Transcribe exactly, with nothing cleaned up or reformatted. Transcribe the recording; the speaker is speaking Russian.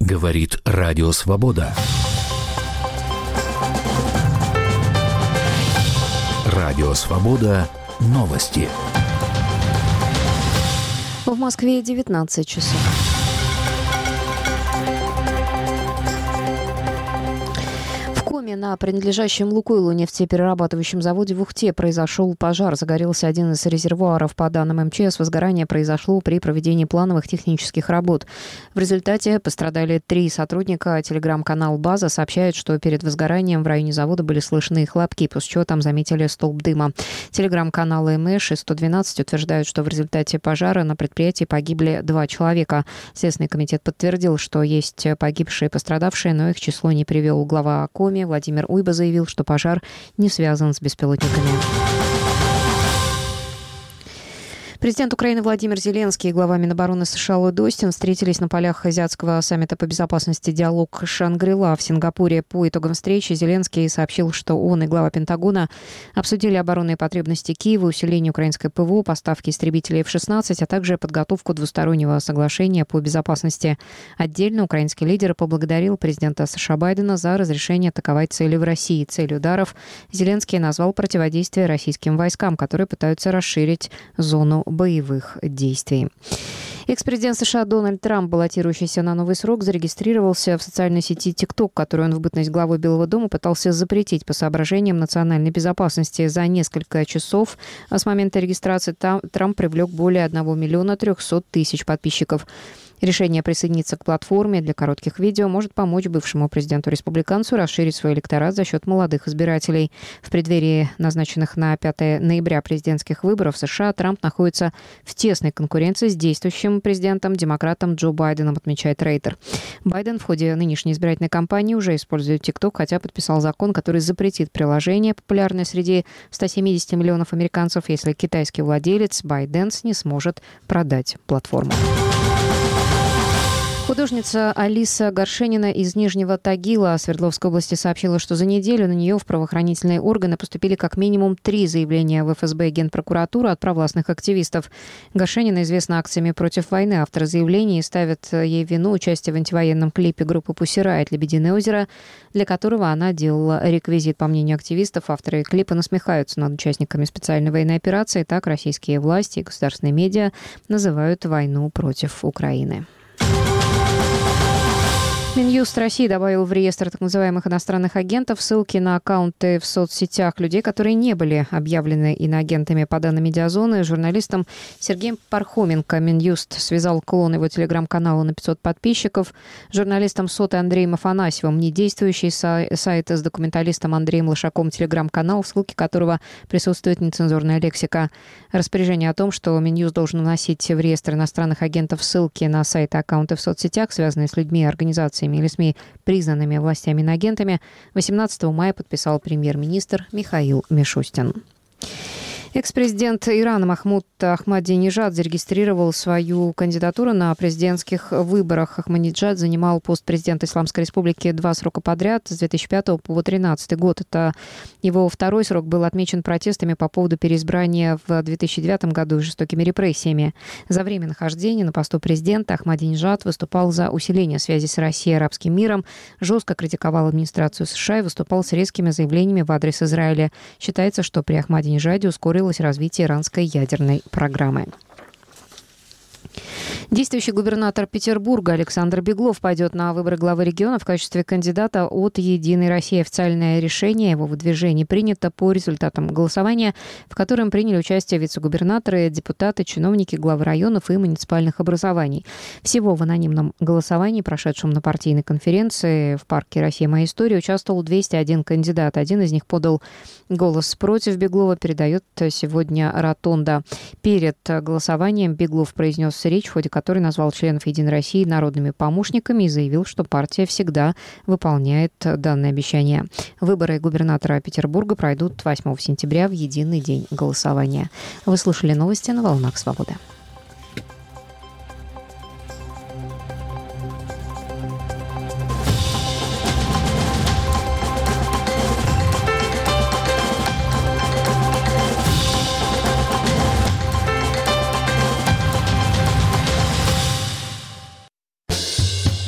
Говорит Радио Свобода. Радио Свобода. Новости. В Москве девятнадцать часов. На принадлежащем «Лукойлу» нефтеперерабатывающем заводе в Ухте произошел пожар. Загорелся один из резервуаров. По данным эм че эс, возгорание произошло при проведении плановых технических работ. В результате пострадали три сотрудника. Телеграм-канал «База» сообщает, что перед возгоранием в районе завода были слышны хлопки, после чего там заметили столб дыма. Телеграм-каналы эм эш и сто двенадцать утверждают, что в результате пожара на предприятии погибли два человека. Следственный комитет подтвердил, что есть погибшие и пострадавшие, но их число не привел. Глава Коми Владимир Уйба заявил, что пожар не связан с беспилотниками. Президент Украины Владимир Зеленский и глава Минобороны США Ллойд Остин встретились на полях азиатского саммита по безопасности «Диалог Шангри-Ла» в Сингапуре. По итогам встречи Зеленский сообщил, что он и глава Пентагона обсудили оборонные потребности Киева, усиление украинской ПВО, поставки истребителей эф шестнадцать, а также подготовку двустороннего соглашения по безопасности. Отдельно украинский лидер поблагодарил президента США Байдена за разрешение атаковать цели в России. Целью ударов Зеленский назвал противодействие российским войскам, которые пытаются расширить зону боевых действий. Экс-президент США Дональд Трамп, баллотирующийся на новый срок, зарегистрировался в социальной сети TikTok, которую он в бытность главой Белого дома пытался запретить по соображениям национальной безопасности. За несколько часов с момента регистрации Трамп привлек более одного миллиона трехсот тысяч подписчиков. Решение присоединиться к платформе для коротких видео может помочь бывшему президенту-республиканцу расширить свой электорат за счет молодых избирателей. В преддверии назначенных на пятое ноября президентских выборов в США Трамп находится в тесной конкуренции с действующим президентом, демократом Джо Байденом, отмечает Рейтер. Байден в ходе нынешней избирательной кампании уже использует TikTok, хотя подписал закон, который запретит приложение, популярное среди ста семидесяти миллионов американцев, если китайский владелец ByteDance не сможет продать платформу. Художница Алиса Горшенина из Нижнего Тагила Свердловской области сообщила, что за неделю на нее в правоохранительные органы поступили как минимум три заявления в эф эс бэ и Генпрокуратуру от провластных активистов. Горшенина известна акциями против войны. Авторы заявлений ставят ей в вину участие в антивоенном клипе группы Pussy Riot «Лебединое озеро», для которого она делала реквизит. По мнению активистов, авторы клипа насмехаются над участниками специальной военной операции. Так российские власти и государственные медиа называют войну против Украины. Минюст России добавил в реестр так называемых иностранных агентов ссылки на аккаунты в соцсетях людей, которые не были объявлены иноагентами. По данным «Медиазоны», журналистом Сергеем Пархоменко Минюст связал клон его телеграм-канала на пятьсот подписчиков. Журналистом СОТы Андреем Афанасьевым недействующий сайт с документалистом Андреем Лошаком телеграм-канал, в ссылке которого присутствует нецензурная лексика. Распоряжение о том, что Минюст должен вносить в реестр иностранных агентов ссылки на сайты и аккаунты в соцсетях, связанные с людьми и организациями или СМИ, признанными властями иноагентами, восемнадцатого мая подписал премьер-министр Михаил Мишустин. Экс-президент Ирана Махмуд Ахмадинежад зарегистрировал свою кандидатуру на президентских выборах. Ахмадинежад занимал пост президента Исламской Республики два срока подряд с две тысячи пятого по две тысячи тринадцатый год. Это его второй срок был отмечен протестами по поводу переизбрания в две тысячи девятом году и жестокими репрессиями. За время нахождения на посту президента Ахмадинежад выступал за усиление связи с Россией и арабским миром, жестко критиковал администрацию США и выступал с резкими заявлениями в адрес Израиля. Считается, что при Ахмадинежаде ускорилось развитие иранской ядерной программы. Действующий губернатор Петербурга Александр Беглов пойдет на выборы главы региона в качестве кандидата от «Единой России». Официальное решение о его выдвижении принято по результатам голосования, в котором приняли участие вице-губернаторы, депутаты, чиновники, главы районов и муниципальных образований. Всего в анонимном голосовании, прошедшем на партийной конференции в парке «Россия. Моя история», участвовал двести один кандидат. Один из них подал голос против Беглова, передает сегодня Ротонда. Перед голосованием Беглов произнес речь, в ходе которой назвал членов «Единой России» народными помощниками и заявил, что партия всегда выполняет данное обещание. Выборы губернатора Петербурга пройдут восьмого сентября в единый день голосования. Вы слушали новости на «Волнах Свободы».